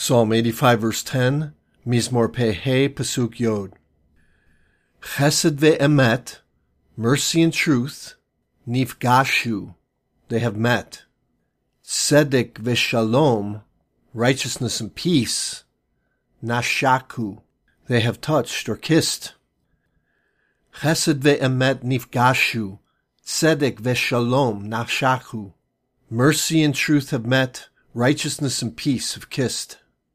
Psalm 85 verse 10, Mizmor Peh Pasuk Yod. Chesed ve'emet, mercy and truth, nifgashu, they have met. Tzedek ve'shalom, righteousness and peace, nashaku, they have touched or kissed. Chesed ve'emet nifgashu, tzedek ve'shalom nashaku, mercy and truth have met, righteousness and peace have kissed.